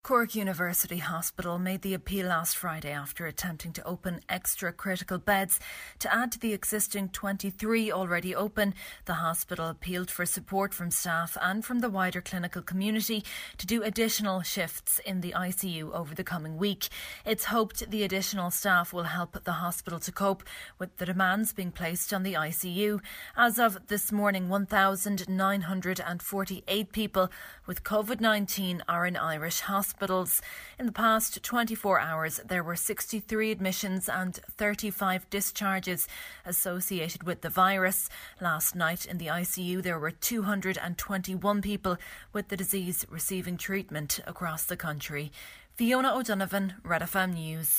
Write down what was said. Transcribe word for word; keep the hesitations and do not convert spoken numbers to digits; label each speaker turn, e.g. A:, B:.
A: Cork University Hospital made the appeal last Friday after attempting to open extra critical beds to add to the existing twenty-three already open. The hospital appealed for support from staff and from the wider clinical community to do additional shifts in the I C U over the coming week. It's hoped the additional staff will help the hospital to cope with the demands being placed on the I C U. As of this morning, one thousand nine hundred forty-eight people with COVID nineteen are in Irish hospitals. Hospitals. In the past twenty-four hours, there were sixty-three admissions and thirty-five discharges associated with the virus. Last night in the I C U, there were two hundred twenty-one people with the disease receiving treatment across the country. Fiona O'Donovan, Red F M News.